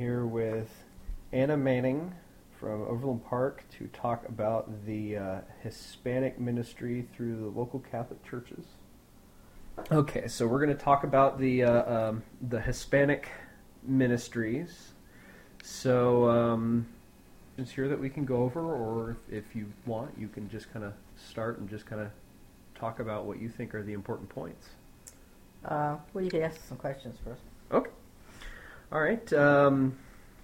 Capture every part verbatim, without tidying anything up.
here with Anna Manning from Overland Park to talk about the uh, Hispanic ministry through the local Catholic churches. Okay, so we're going to talk about the uh, um, the Hispanic ministries. So, um, is here that we can go over, or if, if you want, you can just kind of start and just kind of talk about what you think are the important points. Uh, well, you can ask some questions first. Okay. All right. Um,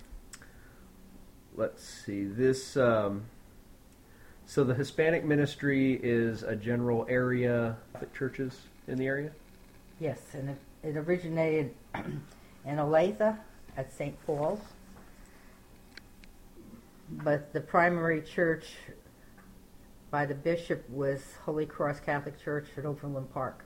let's see. This. Um, so the Hispanic ministry is a general area of churches in the area? Yes, and it, it originated in Olathe at Saint Paul's. But the primary church by the bishop was Holy Cross Catholic Church at Overland Park.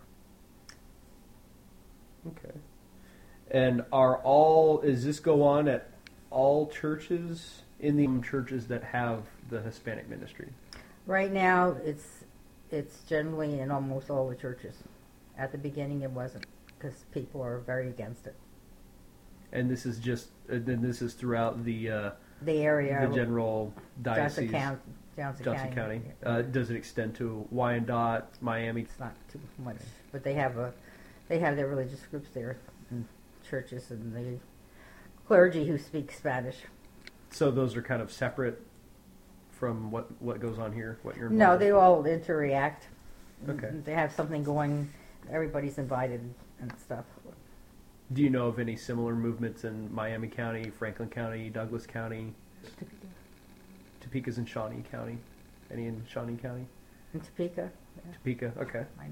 Okay. And are all, does this go on at all churches in the churches that have the Hispanic ministry? Right now, it's it's generally in almost all the churches. At the beginning, it wasn't, because people are very against it. And this is just, and then this is throughout the uh, the area, the general diocese, Johnson County. Johnson, Johnson County. County. Uh, does it extend to Wyandotte, Miami? It's not too much, but they have a they have their religious groups there, and churches, and the clergy who speak Spanish. So those are kind of separate from what what goes on here. What you're no, they all interact. Okay. They have something going. Everybody's invited and stuff. Do you know of any similar movements in Miami County, Franklin County, Douglas County? Topeka's in Shawnee County. Any in Shawnee County? In Topeka? Yeah. Topeka, okay. I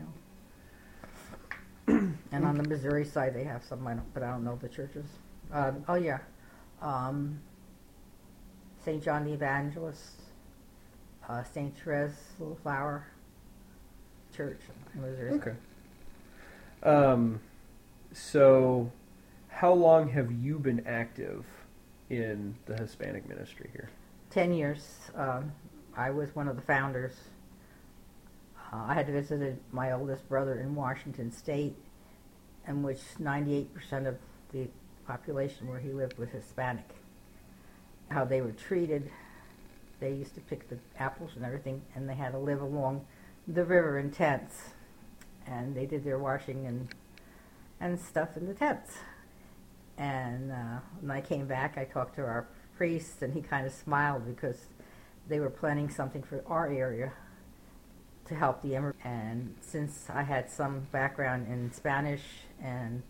know. And on the Missouri side, they have some, I don't, but I don't know the churches. Um, oh, yeah. Um, Saint John the Evangelist, uh, Saint Therese Little Flower Church in Missouri. Okay. Um, so, how long have you been active in the Hispanic ministry here? Ten years. Um, I was one of the founders. Uh, I had visited my oldest brother in Washington State, in which ninety-eight percent of the population where he lived was Hispanic. How they were treated, they used to pick the apples and everything, and they had to live along the river in tents. And they did their washing and and stuff in the tents. And uh, when I came back, I talked to our priest, and he kind of smiled because they were planning something for our area to help the immigrants. And since I had some background in Spanish and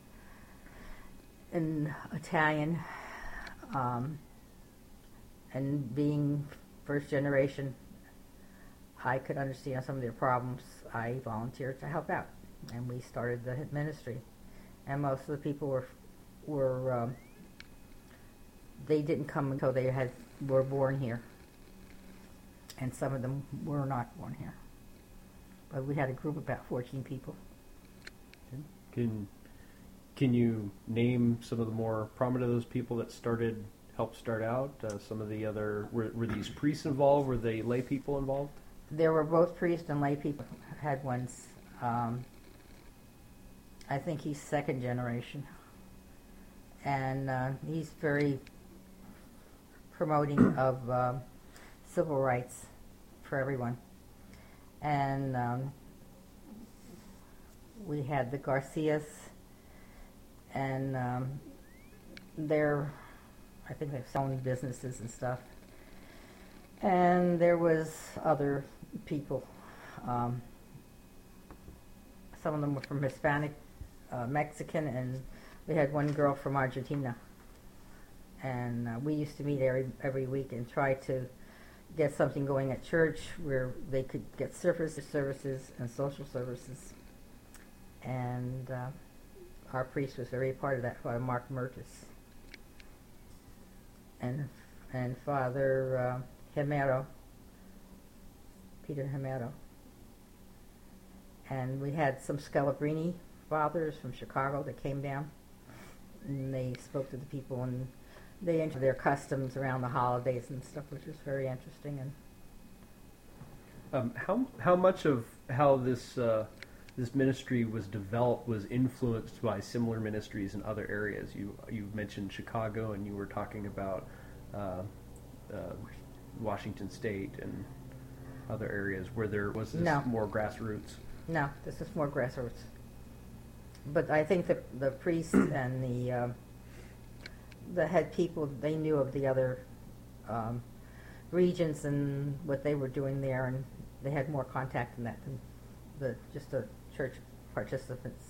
in Italian, um, and being first generation, I could understand some of their problems. I volunteered to help out, and we started the ministry. And most of the people were were um, they didn't come until they had were born here, and some of them were not born here. But we had a group of about fourteen people. Can can you name some of the more prominent of those people that started helped start out? Uh, some of the other were, were these priests involved? Were they lay people involved? There were both priests and lay people. Had ones. Um, I think he's second generation, and uh, he's very promoting of uh, civil rights for everyone. And um, we had the Garcias, and um, they're, I think they've owned businesses and stuff. And there was other people. Um, some of them were from Hispanic, uh, Mexican, and we had one girl from Argentina. And uh, we used to meet every every week and try to get something going at church where they could get services, services and social services. And uh, our priest was very part of that, Father Mark Mertis. And and Father uh, Himero, Peter Himero. And we had some Scalabrini fathers from Chicago that came down, and they spoke to the people, and they entered their customs around the holidays and stuff, which was very interesting. And um, how how much of how this uh, this ministry was developed was influenced by similar ministries in other areas. You you mentioned Chicago, and you were talking about uh, uh, Washington State and other areas where there was this No. more grassroots. No, this is more grassroots. But I think the the priests and the uh, the head people, they knew of the other um, regions and what they were doing there, and they had more contact in that than the just the church participants.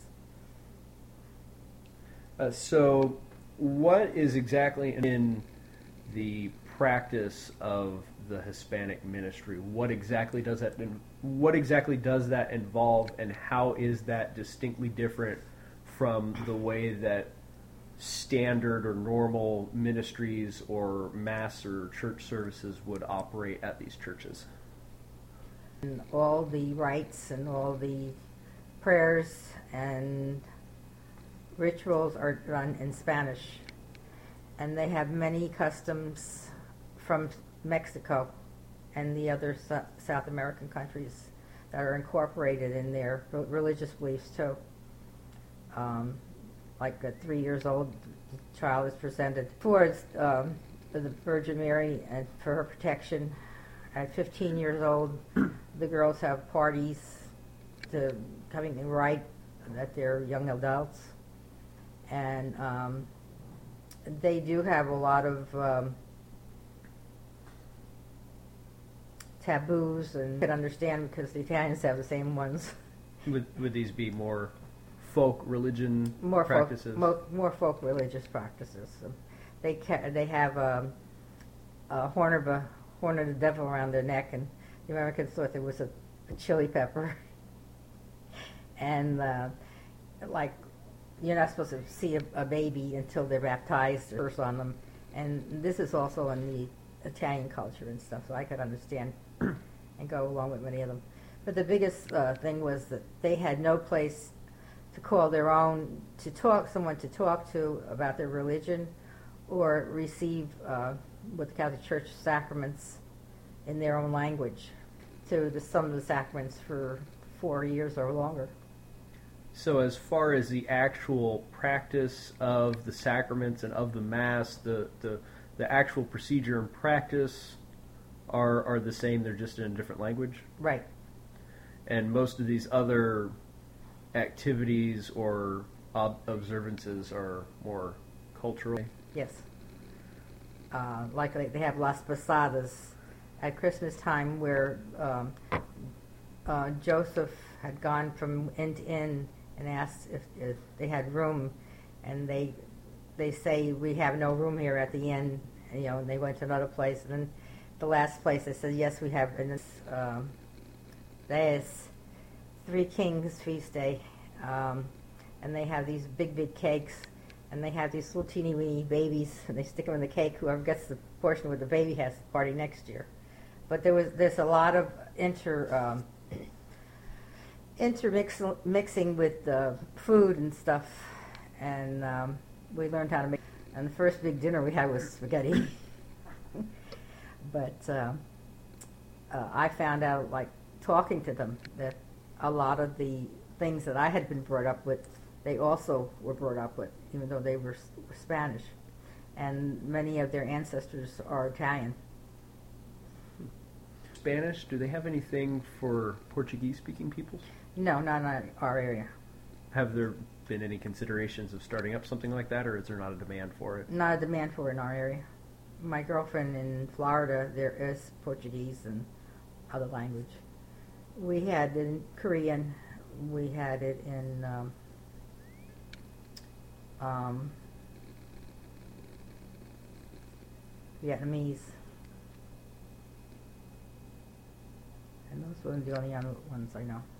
Uh, so, what is exactly in the practice of the Hispanic ministry? What exactly does that? What exactly does that involve, and how is that distinctly different from the way that standard or normal ministries or mass or church services would operate at these churches? And all the rites and all the prayers and rituals are done in Spanish. And they have many customs from Mexico and the other so- South American countries that are incorporated in their re- religious beliefs too. Um, like at three years old, the child is presented towards um, the Virgin Mary and for her protection. At fifteen years old, the girls have parties to coming right that they're young adults, and um, they do have a lot of um, taboos, and you can understand because the Italians have the same ones. Would would these be more folk religion More practices? folk, mo- more folk religious practices. Um, they ca- they have um, a horn of a horn of the devil around their neck, and the Americans thought there was a, a chili pepper. And uh, like, you're not supposed to see a, a baby until they're baptized or curse on them. And this is also in the Italian culture and stuff, so I could understand and go along with many of them. But the biggest uh, thing was that they had no place to call their own, to talk, someone to talk to about their religion, or receive uh, what the Catholic Church sacraments in their own language, to the, some of the sacraments for four years or longer. So as far as the actual practice of the sacraments and of the Mass, the, the, the actual procedure and practice are, are the same, they're just in a different language? Right. And most of these other activities or ob- observances are more cultural? Yes. Uh, like they they have Las Posadas at Christmas time, where um, uh, Joseph had gone from inn to inn and asked if, if they had room, and they they say, we have no room here at the inn, you know, and they went to another place, and then the last place they said, yes, we have, and this um, there's Three Kings feast day, um, and they have these big big cakes, and they have these little teeny weeny babies, and they stick them in the cake. Whoever gets the portion where the baby has the party next year. But there was there's a lot of inter um, intermix mixing with uh, food and stuff, and um, we learned how to make. And the first big dinner we had was spaghetti. But uh, uh, I found out, like talking to them, that a lot of the things that I had been brought up with, they also were brought up with, even though they were, were Spanish. And many of their ancestors are Italian. Spanish, do they have anything for Portuguese-speaking peoples? No, not in our area. Have there been any considerations of starting up something like that, or is there not a demand for it? Not a demand for it in our area. My girlfriend in Florida, there is Portuguese and other language. We had it in Korean. We had it in um, um, Vietnamese. And those were the only other ones I know.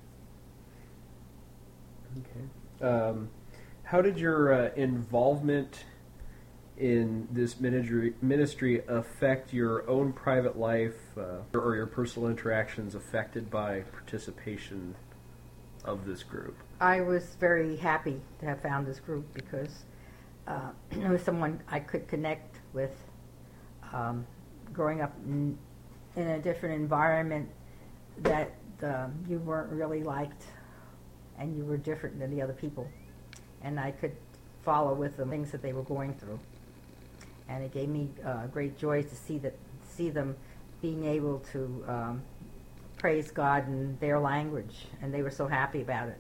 Okay. Um, how did your uh, involvement in this ministry, ministry affect your own private life uh, or your personal interactions affected by participation of this group? I was very happy to have found this group because uh, it was someone I could connect with. Um, growing up in, in a different environment that um, you weren't really liked, and you were different than the other people. And I could follow with them things that they were going through. And it gave me uh, great joy to see that see them being able to um, praise God in their language, and they were so happy about it.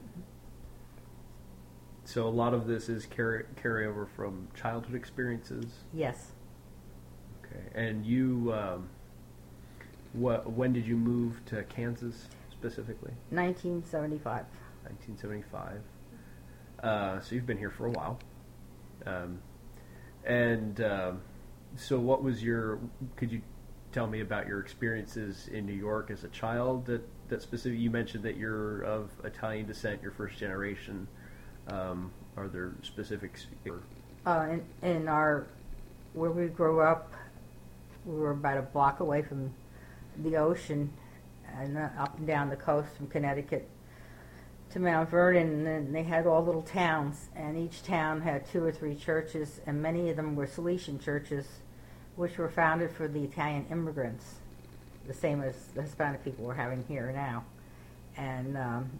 So a lot of this is carry carryover from childhood experiences. Yes. Okay, and you, um, what? When did you move to Kansas specifically? nineteen seventy-five. nineteen seventy-five. Uh, so you've been here for a while. Um, and um, so what was your, could you tell me about your experiences in New York as a child? That, that specific, you mentioned that you're of Italian descent, you're first generation. Um, are there specifics? Uh, in, in our, where we grew up, we were about a block away from the ocean and uh, up and down the coast from Connecticut to Mount Vernon, and they had all little towns, and each town had two or three churches, and many of them were Salesian churches, which were founded for the Italian immigrants, the same as the Hispanic people we're having here now. And um,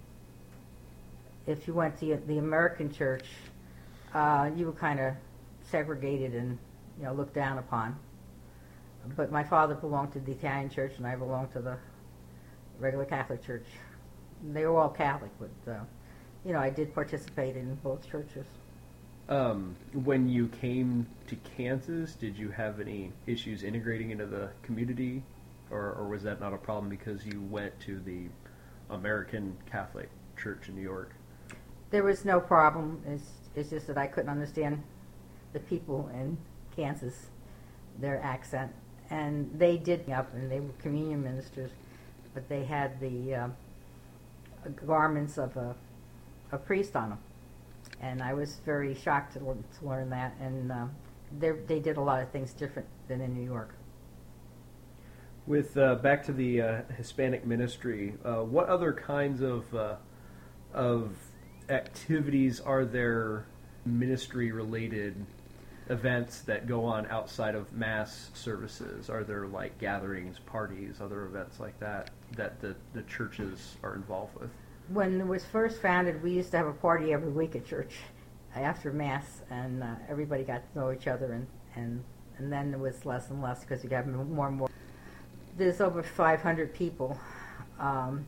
if you went to the American church, uh, you were kind of segregated and, you know, looked down upon. But my father belonged to the Italian church, and I belonged to the regular Catholic church. They were all Catholic, but, uh, you know, I did participate in both churches. Um, when you came to Kansas, did you have any issues integrating into the community, or, or was that not a problem because you went to the American Catholic Church in New York? There was no problem. It's, it's just that I couldn't understand the people in Kansas, their accent. And they did up, and they were communion ministers, but they had the uh, garments of a, a priest on them. And I was very shocked to, learn, to learn that. And uh, they did a lot of things different than in New York. With uh, back to the uh, Hispanic ministry, uh, what other kinds of uh, of activities are there, ministry-related events that go on outside of mass services? Are there like gatherings, parties, other events like that that the, the churches are involved with? When it was first founded, we used to have a party every week at church after Mass, and uh, everybody got to know each other, and, and, and then it was less and less because you got more and more. There's over five hundred people. Um,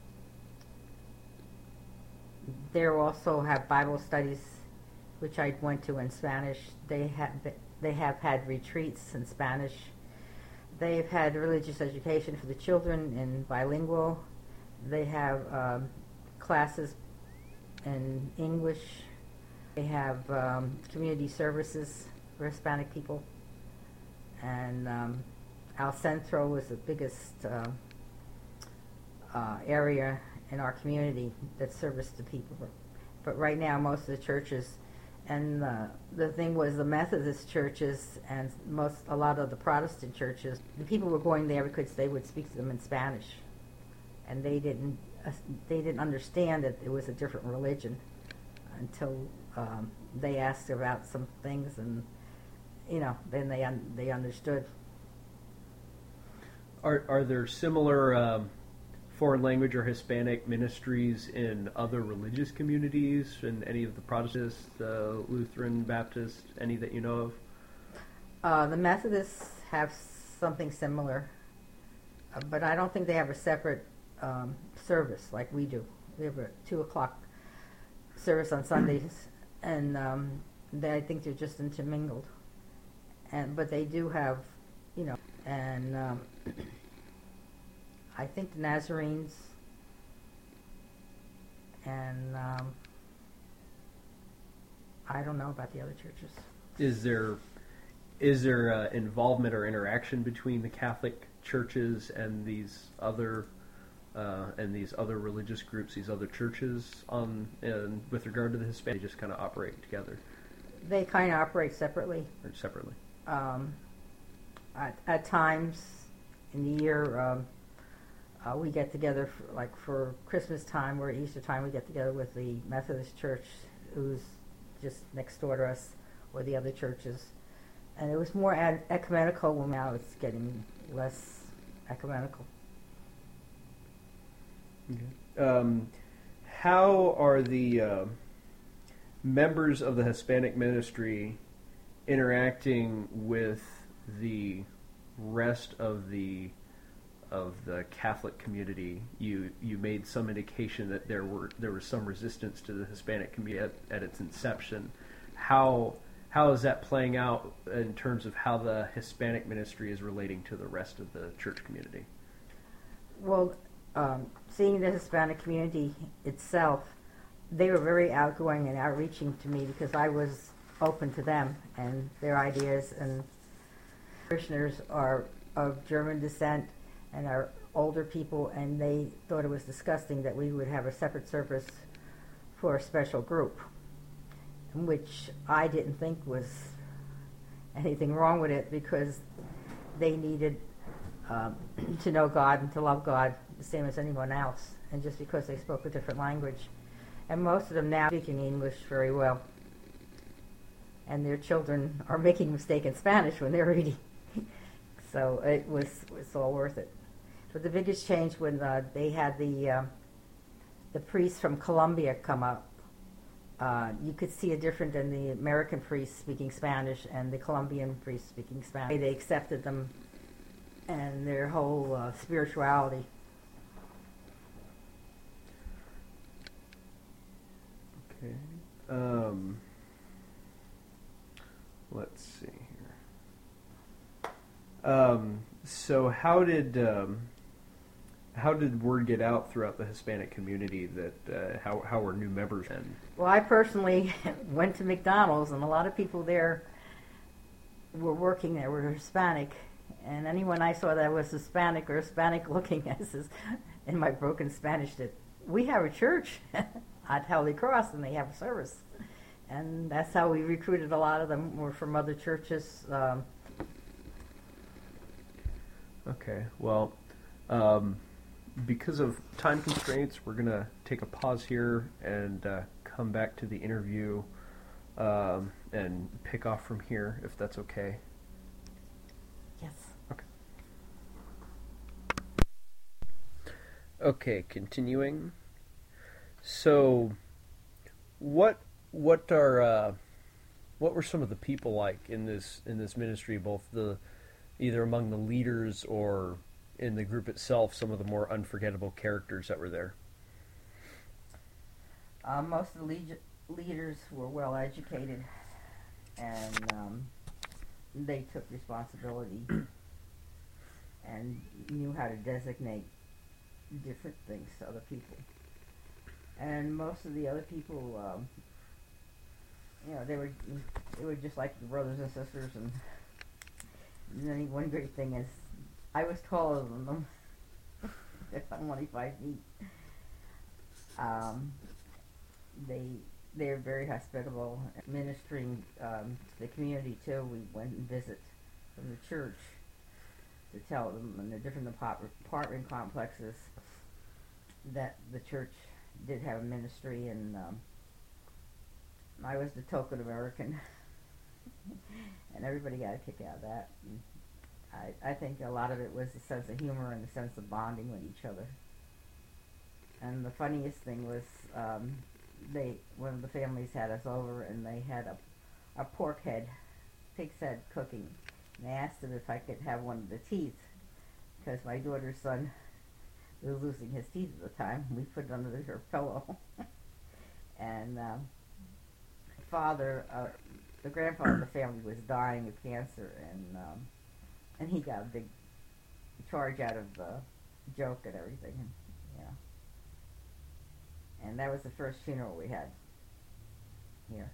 they also have Bible studies, which I went to in Spanish. They have they have had retreats in Spanish. They've had religious education for the children in bilingual. They have um, classes in English. They have um, community services for Hispanic people. And um, El Centro was the biggest uh, uh, area in our community that serviced the people. But right now, most of the churches, and uh, the thing was the Methodist churches and most a lot of the Protestant churches, the people were going there because they would speak to them in Spanish, and they didn't uh, they didn't understand that it was a different religion until um, they asked about some things, and you know then they un- they understood. Are are there similar um, foreign language or Hispanic ministries in other religious communities, in any of the Protestant, uh, Lutheran, Baptist, any that you know of? Uh, the Methodists have something similar, uh, but I don't think they have a separate um, service like we do. We have a two o'clock service on Sundays, and um, they, I think they're just intermingled. And but they do have, you know, and um, I think the Nazarenes and um, I don't know about the other churches. Is there is there uh, involvement or interaction between the Catholic churches and these other uh, and these other religious groups, these other churches, on and with regard to the Hispanic? They just kind of operate together. They kind of operate separately. Or separately. Um, at, at times in the year, um, uh, we get together for, like for Christmas time or Easter time. We get together with the Methodist Church, who's just next door to us, or the other churches. And it was more ad- ecumenical. Well, now it's getting less ecumenical. Okay. Um, how are the uh, members of the Hispanic ministry interacting with the rest of the of the Catholic community? You you made some indication that there were there was some resistance to the Hispanic community at, at its inception. How how is that playing out in terms of how the Hispanic ministry is relating to the rest of the church community? Well, um, seeing the Hispanic community itself, they were very outgoing and outreaching to me because I was open to them and their ideas. And parishioners are of German descent and are older people, and they thought it was disgusting that we would have a separate service for a special group, which I didn't think was anything wrong with it, because they needed um, to know God and to love God the same as anyone else, and just because they spoke a different language. And most of them now speaking English very well, and their children are making mistakes in Spanish when they're reading. So it was it's all worth it. But the biggest change when uh, they had the uh, the priests from Colombia come up, uh, you could see a difference in the American priests speaking Spanish and the Colombian priests speaking Spanish. They accepted them and their whole uh, spirituality. Okay. Um, let's see here. Um, so how did um, how did word get out throughout the Hispanic community that uh, how how were new members in? Well, I personally went to McDonald's, and a lot of people there were working there were Hispanic, and anyone I saw that was Hispanic or Hispanic looking, I says in my broken Spanish, that we have a church at Holy Cross and they have a service. And that's how we recruited a lot of them. Were from other churches. Um, okay, well, um, because of time constraints, we're going to take a pause here and uh, come back to the interview um, and pick off from here, if that's okay. yes. Okay. Okay, continuing. So, what what are uh, what were some of the people like in this in this ministry, both the either among the leaders or in the group itself, some of the more unforgettable characters that were there? Uh, most of the lead- leaders were well educated, and um, they took responsibility and knew how to designate different things to other people. And most of the other people, um, you know, they were they were just like the brothers and sisters. And, and then one great thing is, I was taller than them. I'm only five feet. Um, they they're very hospitable, ministering um, to the community too. We went and visit from the church to tell them in the different apartment complexes that the church did have a ministry, and um, I was the token American, and everybody got a kick out of that. And I, I think a lot of it was the sense of humor and the sense of bonding with each other. And the funniest thing was, um, they one of the families had us over, and they had a, a pork head, pig's head cooking. And I asked them if I could have one of the teeth, because my daughter's son was losing his teeth at the time. We put it under her pillow. And um, father, uh, the grandfather of the family was dying of cancer, and um, and he got a big charge out of the joke and everything. And, you know. And that was the first funeral we had here.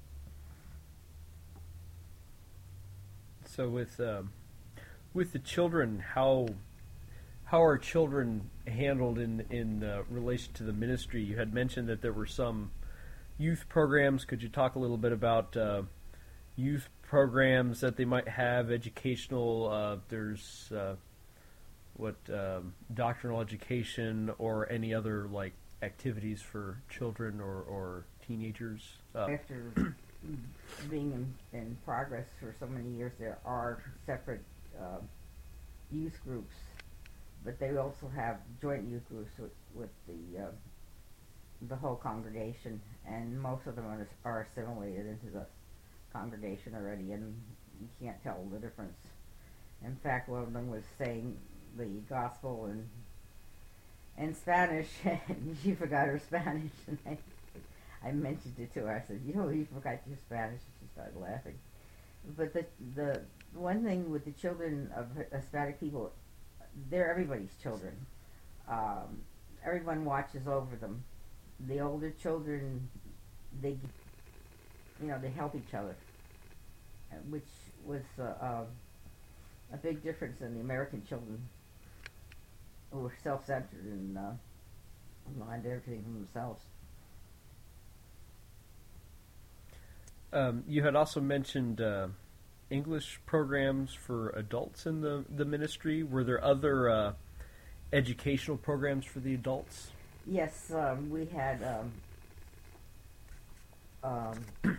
So with um, with the children, how how are children handled in in uh, relation to the ministry? You had mentioned that there were some youth programs. Could you talk a little bit about uh, youth programs that they might have, educational? Uh, there's uh, what um, doctrinal education or any other like activities for children or, or teenagers? Uh, After being in, in progress for so many years, there are separate uh, youth groups, but they also have joint youth groups with, with the uh, the whole congregation, and most of them are, are assimilated into the congregation already, and you can't tell the difference. In fact, one of them was saying the gospel in in Spanish, and she forgot her Spanish, and I, I mentioned it to her. I said, "You know, you forgot your Spanish," and she started laughing. But the the one thing with the children of Hispanic people, they're everybody's children. Um, everyone watches over them. The older children, they, you know, they help each other, which was uh, uh, a big difference in the American children, who were self-centered and uh, mind everything for themselves. Um, you had also mentioned uh, English programs for adults in the, the ministry. Were there other uh, educational programs for the adults? Yes, um, we had um, um,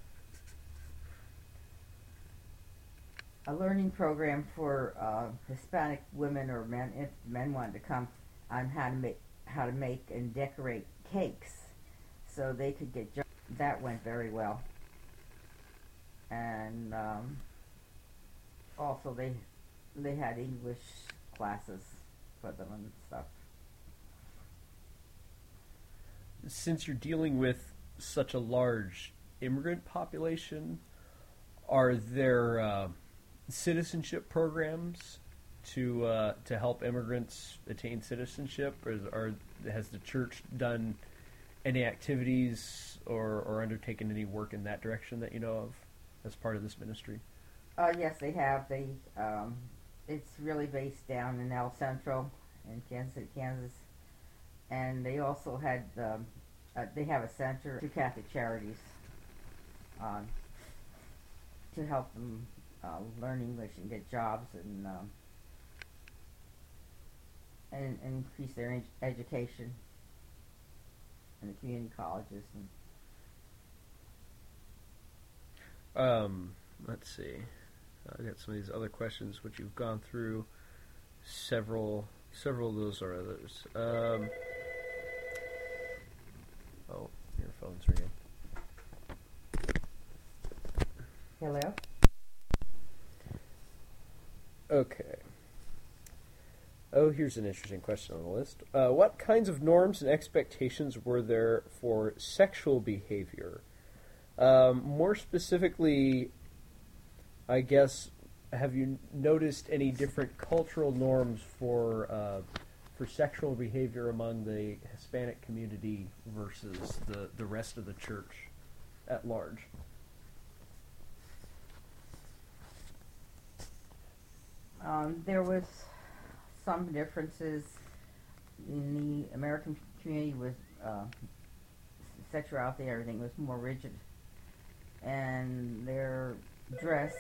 a learning program for uh, Hispanic women or men, if men wanted to come, on how to make how to make and decorate cakes, so they could get jobs. That went very well, and um, also they they had English classes for them and stuff. Since you're dealing with such a large immigrant population, are there uh, citizenship programs to uh, to help immigrants attain citizenship, or, is, or has the church done any activities or, or undertaken any work in that direction that you know of as part of this ministry? Uh, yes, they have. They um, it's really based down in El Centro in Kansas City, Kansas. And they also had, um, uh, they have a center to Catholic Charities um, to help them uh, learn English and get jobs and um, and, and increase their ed- education in the community colleges. And Um, let's see. I got some of these other questions which you've gone through. Several, several of those are others. Um, oh, your phone's ringing. Hello? Okay. Oh, here's an interesting question on the list. Uh, what kinds of norms and expectations were there for sexual behavior? Um, more specifically, I guess, have you noticed any different cultural norms for uh, for sexual behavior among the Hispanic community versus the, the rest of the church at large? Um, there was some differences in the American community with uh, sexuality. Everything was more rigid, and their dress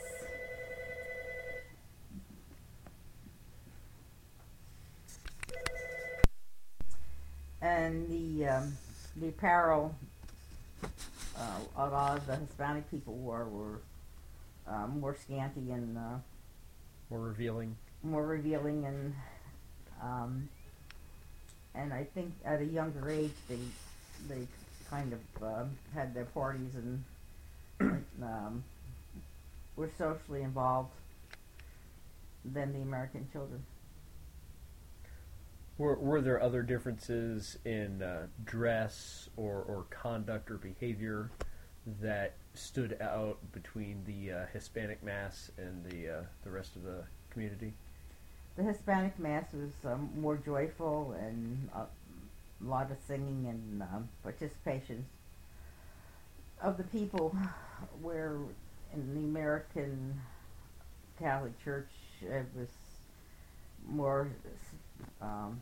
and the um, the apparel uh, a lot of the Hispanic people wore were uh, more scanty and uh, More revealing? more revealing, and um, and I think at a younger age they they kind of uh, had their parties and um, were socially involved than the American children. Were, were there other differences in uh, dress or, or conduct or behavior that stood out between the uh, Hispanic mass and the uh, the rest of the community? The Hispanic mass was um, more joyful and uh, a lot of singing and um, participation of the people, where in the American Catholic Church it was more um,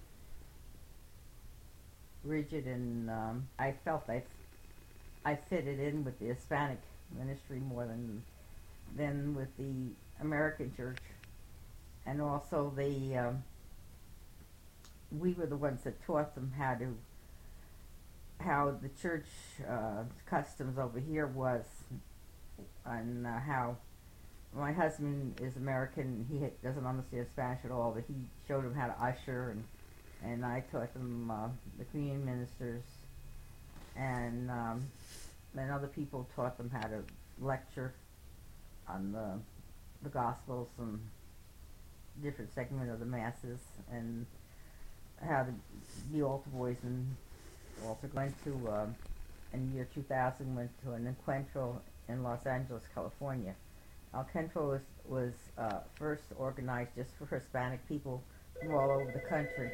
rigid, and um, I felt I, I fitted in with the Hispanic ministry more than than with the American church. And also the um, we were the ones that taught them how to how the church uh, customs over here was, and uh, how my husband is American. He doesn't understand Spanish at all, but he showed him how to usher, and and I taught them uh, the communion ministers and um, then other people taught them how to lecture on the the Gospels and different segment of the Masses, and how to be altar boys. And also went to uh, in the year two thousand went to an encuentro in Los Angeles, California. Encuentro was was uh, first organized just for Hispanic people from all over the country,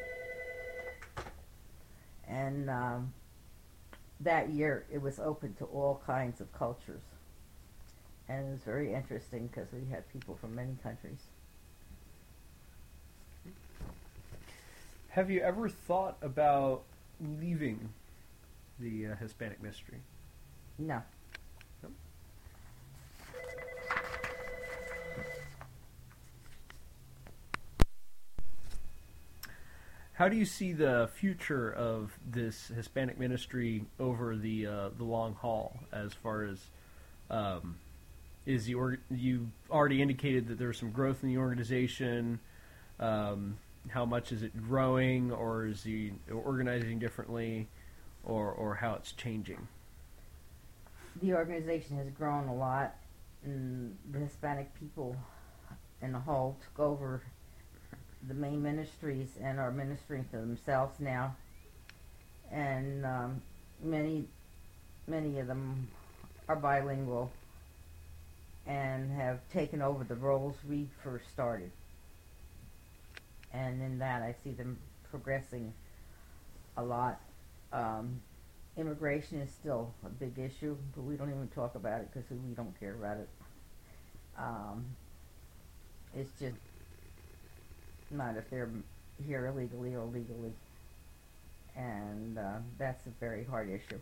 and um, that year it was open to all kinds of cultures, and it was very interesting because we had people from many countries. Have you ever thought about leaving the uh, Hispanic ministry? No. No? How do you see the future of this Hispanic ministry over the uh, the long haul? As far as um, is the or- you already indicated that there's some growth in the organization. Um, how much is it growing, or is he organizing differently, or or how it's changing? The organization has grown a lot, and the Hispanic people in the whole took over the main ministries and are ministering to themselves now, and um, many many of them are bilingual and have taken over the roles we first started. And in that, I see them progressing a lot. Um, immigration is still a big issue, but we don't even talk about it because we don't care about it. Um, it's just not if they're here illegally or legally. And uh, that's a very hard issue.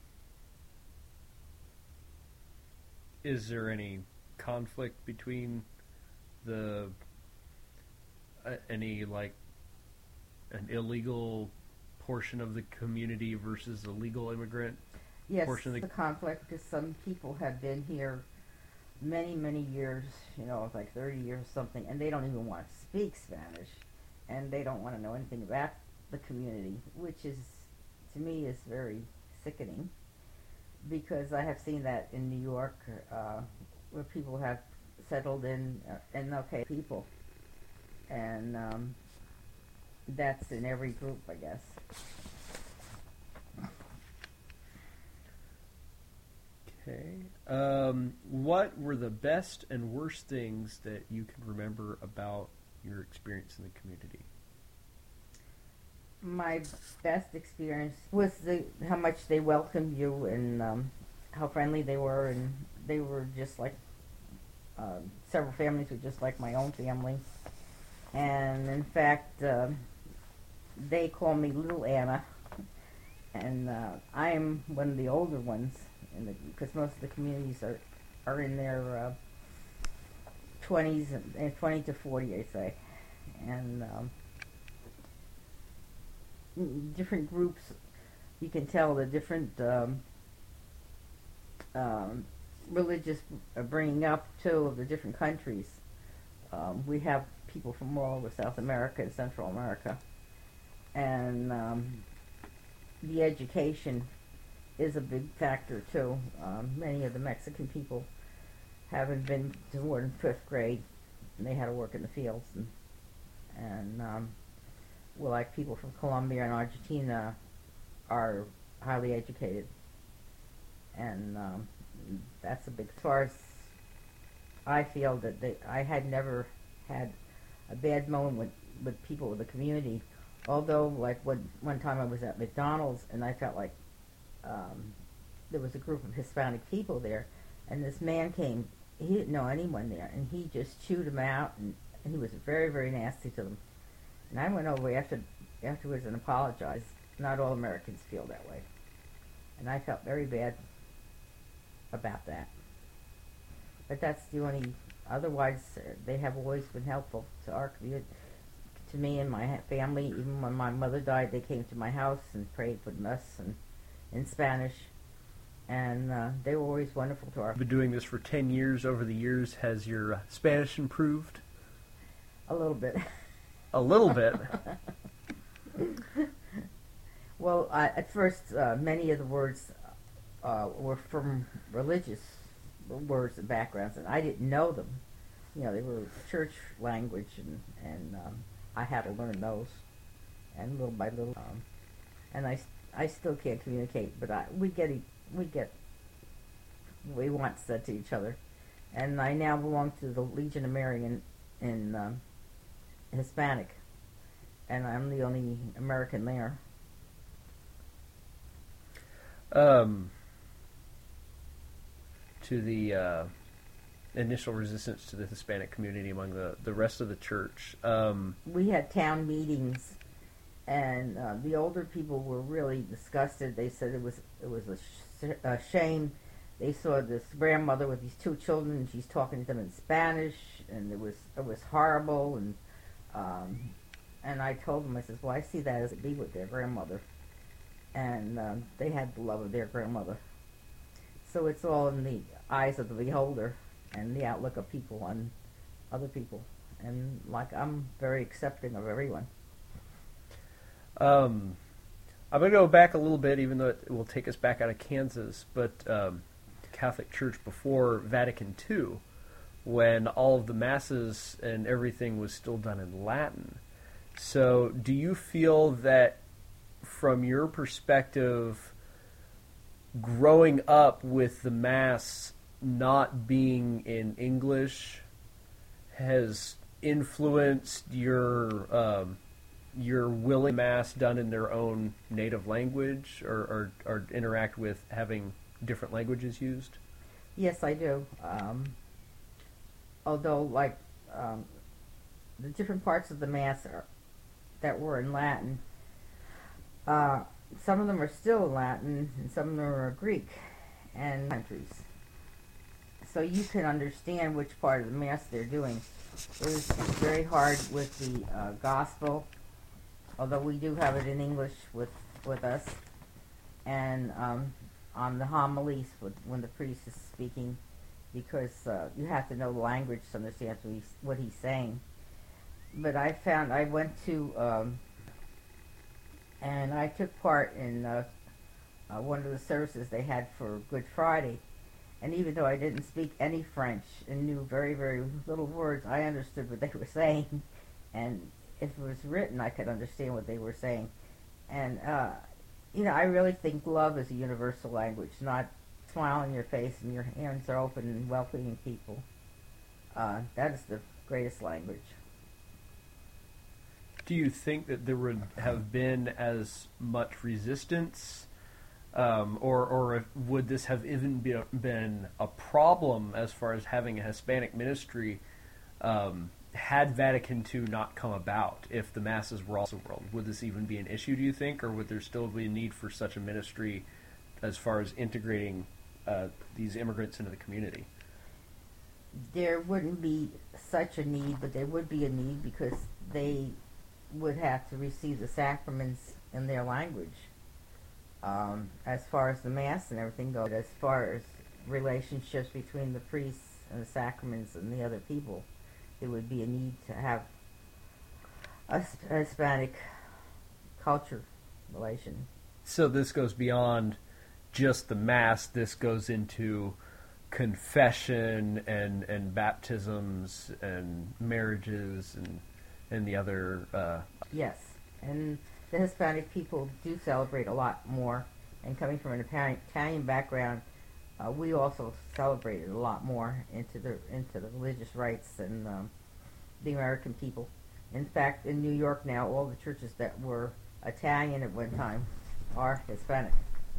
Is there any conflict between the uh, any like an illegal portion of the community versus the legal immigrant yes, portion of the, the conflict, because some people have been here many, many years, you know, like thirty years or something, and they don't even want to speak Spanish, and they don't want to know anything about the community, which is, to me, is very sickening, because I have seen that in New York, uh, where people have settled in, uh, and okay, people, and um, that's in every group, I guess. Okay. Um, what were the best and worst things that you can remember about your experience in the community? My best experience was the how much they welcomed you, and um, how friendly they were, and they were just like uh, several families were just like my own family. And in fact, uh, they call me Little Anna, and uh, I am one of the older ones, because most of the communities are are in their uh, twenties and twenty to forty, I say, and um, different groups. You can tell the different um, um, religious bringing up too of the different countries. Um, we have people from all over South America and Central America, and um, the education is a big factor too. Um, many of the Mexican people haven't been to more than fifth grade, and they had to work in the fields, and, and um, well, like people from Colombia and Argentina are highly educated, and um, that's a big. As far as I feel that they, I had never had a bad moment with, with people in the community, although like one, one time I was at McDonald's and I felt like um, there was a group of Hispanic people there, and this man came, he didn't know anyone there, and he just chewed them out, and, and he was very, very nasty to them. And I went over after afterwards and apologized. Not all Americans feel that way, and I felt very bad about that. But that's the only. Otherwise, uh, they have always been helpful to our community, to me and my ha- family. Even when my mother died, they came to my house and prayed for us and in Spanish, and uh, they were always wonderful to our. You've been doing this for ten years. Over the years, has your uh, Spanish improved? A little bit. A little bit. Well, I, at first, uh, many of the words uh, were from religious words and backgrounds, and I didn't know them. You know, they were church language, and, and um, I had to learn those, and little by little. Um, and I, I still can't communicate, but I, we get e- we get we want said to each other. And I now belong to the Legion of Mary in, in um, Hispanic, and I'm the only American there. Um, to the uh, initial resistance to the Hispanic community among the, the rest of the church. Um, we had town meetings, and uh, the older people were really disgusted. They said it was it was a, sh- a shame. They saw this grandmother with these two children, and she's talking to them in Spanish, and it was it was horrible. And um, and I told them, I said, well, I see that as a be with their grandmother, and um, they had the love of their grandmother. So it's all in the eyes of the beholder and the outlook of people on other people. And like I'm very accepting of everyone. Um, I'm going to go back a little bit, even though it will take us back out of Kansas, but um, the Catholic Church before Vatican Two, when all of the masses and everything was still done in Latin. So do you feel that, from your perspective, growing up with the Mass not being in English has influenced your um, your willing Mass done in their own native language, or, or, or interact with having different languages used? Yes, I do. Um, although, like, um, the different parts of the Mass are, that were in Latin, uh, some of them are still in Latin, and some of them are Greek and countries. So you can understand which part of the Mass they're doing. It was very hard with the uh, Gospel, although we do have it in English with, with us, and um, on the homilies with, when the priest is speaking, because uh, you have to know the language to understand what he's, what he's saying. But I found, I went to, um, and I took part in uh, uh, one of the services they had for Good Friday. And even though I didn't speak any French and knew very, very little words, I understood what they were saying. And if it was written, I could understand what they were saying. And, uh, you know, I really think love is a universal language, not smile on your face and your hands are open and welcoming people. Uh, that is the greatest language. Do you think that there would have been as much resistance, um, or or would this have even be a, been a problem as far as having a Hispanic ministry um, had Vatican Two not come about? If the masses were also world, would this even be an issue, do you think, or would there still be a need for such a ministry as far as integrating uh, these immigrants into the community? There wouldn't be such a need, but there would be a need because they would have to receive the sacraments in their language. Um, as far as the Mass and everything goes, as far as relationships between the priests and the sacraments and the other people, there would be a need to have a, a Hispanic culture relation. So this goes beyond just the Mass. This goes into confession and, and baptisms and marriages and and the other... Uh... Yes, and the Hispanic people do celebrate a lot more. And coming from an Italian background, uh, we also celebrated a lot more into the into the religious rites and um, the American people. In fact, in New York now, all the churches that were Italian at one time are Hispanic.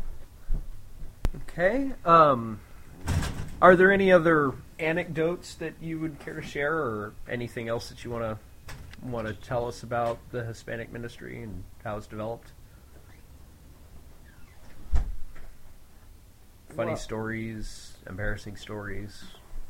Okay. Um, are there any other anecdotes that you would care to share, or anything else that you want to want to tell us about the Hispanic ministry and how it's developed? Funny Well, stories, embarrassing stories.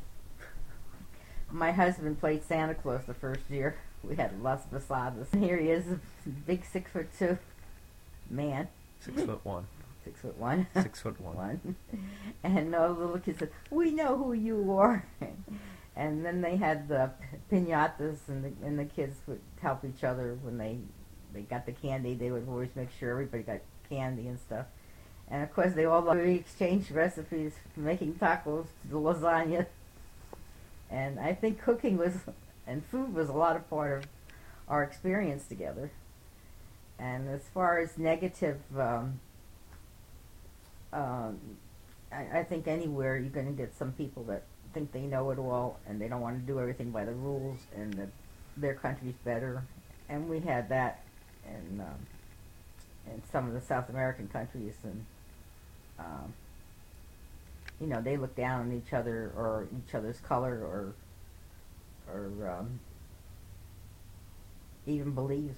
My husband played Santa Claus the first year. We had Las Posadas. And here he is, a big six foot two man. Six foot one. Six foot one. Six foot one. one. And all the little kids said, "We know who you are." And then they had the piñatas, and the, and the kids would help each other when they they got the candy. They would always make sure everybody got candy and stuff. And of course, they all we exchanged recipes from making tacos to the lasagna. And I think cooking was and food was a lot of part of our experience together. And as far as negative, um, um, I, I think anywhere you're going to get some people that think they know it all and they don't want to do everything by the rules and that their country's better. And we had that in, um, in some of the South American countries. And, um, you know, they look down on each other or each other's color or, or um, even beliefs.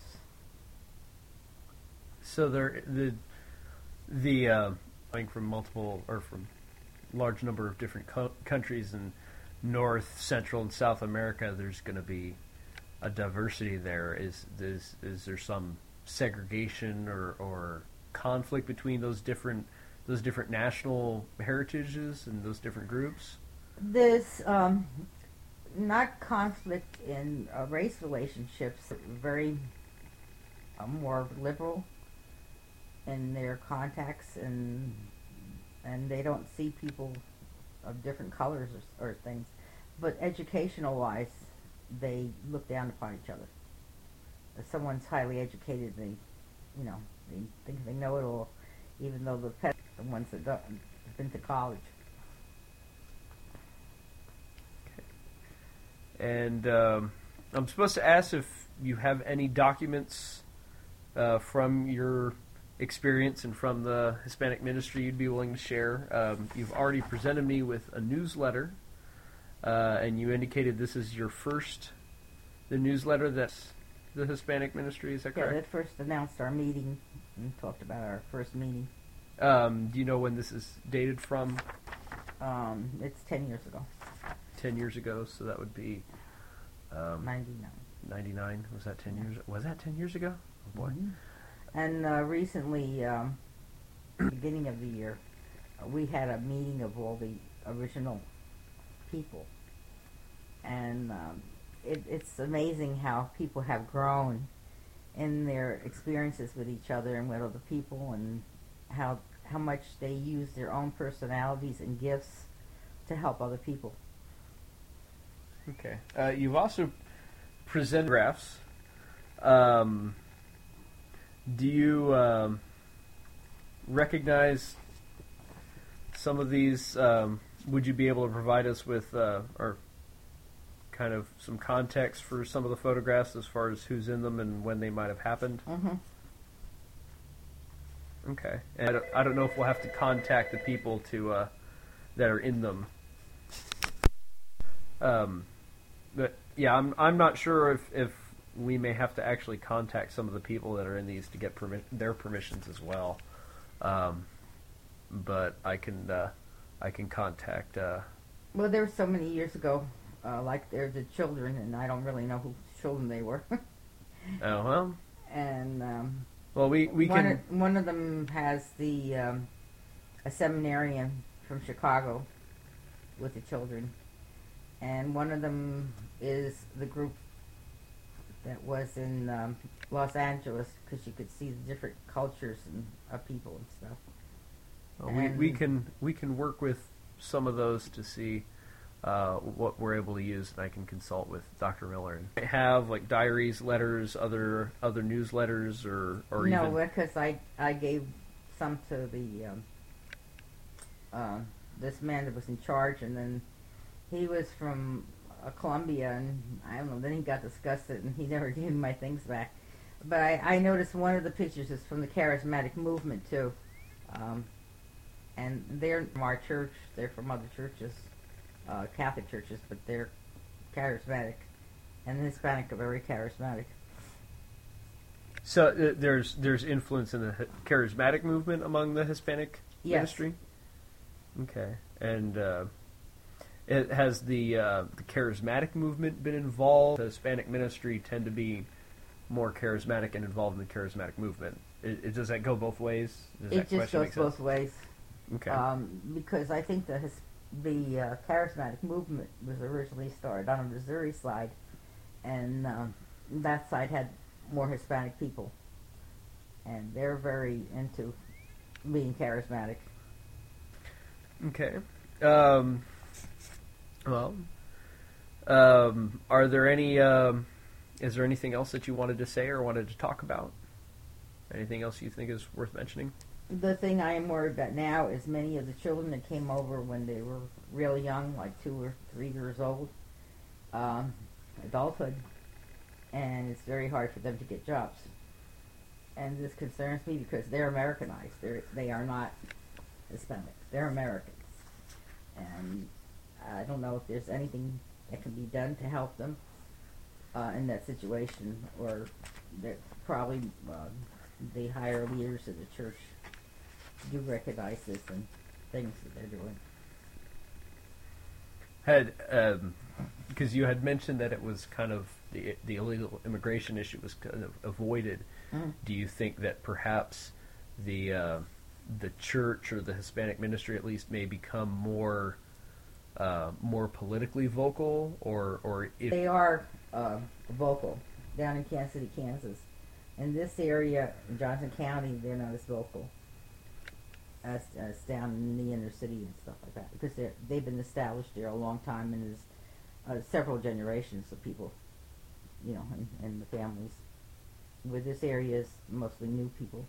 So there, the the uh, I think from multiple or from large number of different co- countries in North, Central, and South America, there's going to be a diversity there. Is is is there some segregation or, or conflict between those different those different national heritages and those different groups? There's um, not conflict in uh, race relationships. Very uh, more liberal in their contacts, and and they don't see people of different colors or, or things. But educational-wise, they look down upon each other. If someone's highly educated, they, you know, they think they know it all, even though the pets are the ones that don't, have been to college. And um, I'm supposed to ask if you have any documents uh, from your experience and from the Hispanic ministry you'd be willing to share. Um, you've already presented me with a newsletter, uh, and you indicated this is your first, the newsletter that's the Hispanic ministry, is that correct? Yeah, that first announced our meeting and talked about our first meeting. Um, do you know when this is dated from? Um, it's ten years ago. Ten years ago, so that would be um, ninety-nine. ninety-nine. Was that ten years? Was that ten years ago? Oh boy. Mm-hmm. And uh, recently, um, beginning of the year, uh, we had a meeting of all the original people, and um, it, it's amazing how people have grown in their experiences with each other and with other people, and how how much they use their own personalities and gifts to help other people. Okay. Uh, you've also presented graphs. Um, do you um, recognize some of these? Um, would you be able to provide us with uh, or kind of some context for some of the photographs as far as who's in them and when they might have happened? Mm-hmm. Okay. And I don't, I don't know if we'll have to contact the people to uh, that are in them. Um, but yeah, I'm I'm not sure if, if we may have to actually contact some of the people that are in these to get permi- their permissions as well. Um, but I can uh, I can contact. Uh, Well, there were so many years ago, uh, like there's the children, and I don't really know whose children they were. oh well. And um, Well, we we one can. Of, one of them has the um, a seminarian from Chicago with the children, and one of them is the group that was in um, Los Angeles, because you could see the different cultures and of people and stuff. Well, we we can we can work with some of those to see uh, what we're able to use, and I can consult with Doctor Miller. And have like diaries, letters, other other newsletters, or or no, even because I I gave some to the um, uh, this man that was in charge, and then he was from uh, Colombia, and I don't know. Then he got disgusted, and he never gave me my things back. But I, I noticed one of the pictures is from the charismatic movement too, um, and they're from our church. They're from other churches, uh, Catholic churches, but they're charismatic, and the Hispanic are very charismatic. So uh, there's there's influence in the hi- charismatic movement among the Hispanic Yes. ministry. Okay, and uh, it has the uh, the charismatic movement been involved? The Hispanic ministry tend to be more charismatic and involved in the charismatic movement. It, it, does that go both ways? Does It that just question goes make sense? both ways. Okay. Um, because I think the his, the uh, charismatic movement was originally started on the Missouri side, and um, that side had more Hispanic people. and they're very into being charismatic. Okay. Um, well, um, are there any? Um, is there anything else that you wanted to say or wanted to talk about? Anything else you think is worth mentioning? The thing I am worried about now is many of the children that came over when they were really young, like two or three years old, um, adulthood, and it's very hard for them to get jobs. And this concerns me because they're Americanized. They're, they are not Hispanic. They're Americans. And I don't know if there's anything that can be done to help them uh, in that situation, or that probably uh, the higher leaders of the church do recognize this and things that they're doing. Had um, because you had mentioned that it was kind of the the illegal immigration issue was kind of avoided. Mm. Do you think that perhaps the uh, the church or the Hispanic ministry at least may become more uh, more politically vocal, or or if They are uh, vocal down in Kansas City, Kansas. In this area, in Johnson County, they're not as vocal as, as down in the inner city and stuff like that, because they're, they've been established there a long time, and there's uh, several generations of people, you know, and, and the families. Where this area is mostly new people.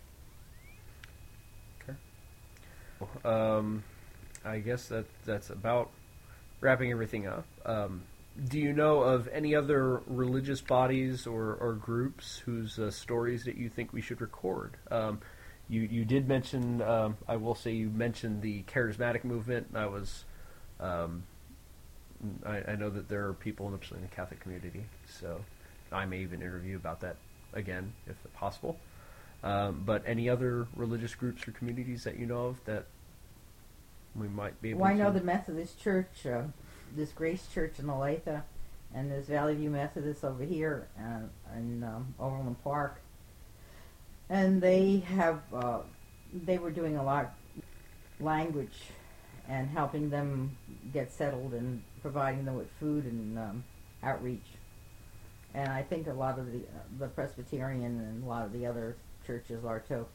Okay. Um, I guess that that's about wrapping everything up. Um, do you know of any other religious bodies or, or groups whose uh, stories that you think we should record? Um, you you did mention, um, I will say you mentioned the charismatic movement. I was, um, I, I know that there are people in the, in the Catholic community, so I may even interview about that again, if possible. Um, but any other religious groups or communities that you know of that we might be able Well, to... I know the Methodist Church, uh, this Grace Church in Olathe, and there's Valley View Methodist over here uh, in um, Overland Park. And they have, uh, they were doing a lot language and helping them get settled and providing them with food and um, outreach. And I think a lot of the uh, the Presbyterian and a lot of the other churches are too.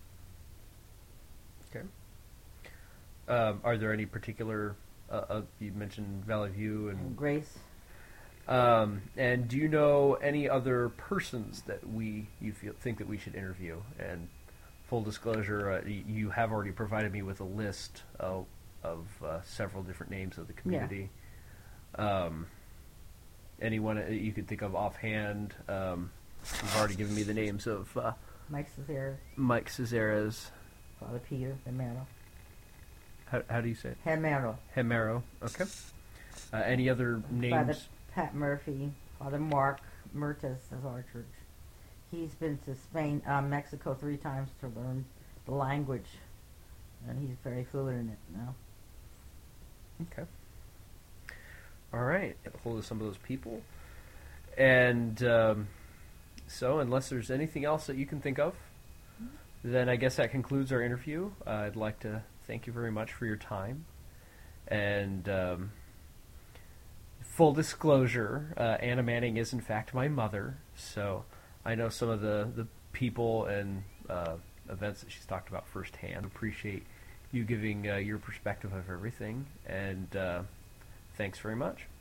Okay. Um, are there any particular? Uh, uh, you mentioned Valley View and, And Grace. Um, and do you know any other persons that we you feel think that we should interview? And full disclosure, uh, y- you have already provided me with a list of, of uh, several different names of the community. Yeah. Um, anyone that you could think of offhand? Um, you've already given me the names of uh, Mike Cesares, Mike Cesares. Father Peter Hemero. How, how do you say it? Hemero. Hemero. Okay. Uh, any other names? Father Pat Murphy, Father Mark Mertes of our church. He's been to Spain, uh, Mexico three times to learn the language, and he's very fluent in it now. Okay. All right. Get a hold of some of those people. And um, so, unless there's anything else that you can think of, then I guess that concludes our interview. Uh, I'd like to thank you very much for your time. And um, full disclosure, uh, Anna Manning is in fact my mother, so I know some of the, the people and uh, events that she's talked about firsthand. Appreciate you giving uh, your perspective of everything, and uh, thanks very much.